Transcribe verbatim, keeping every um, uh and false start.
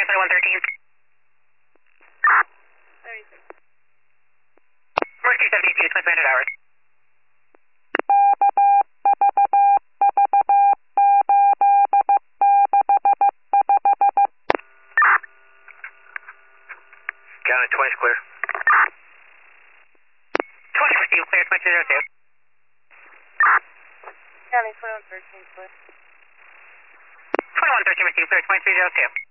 twenty-one thirteen. thirty-six. North two seventy-two, twenty-three hundred hours. County twenty's clear. twenty received, clear, twenty-two oh two. County twenty-one thirteen, clear. twenty-one thirteen received, clear, twenty-three oh two.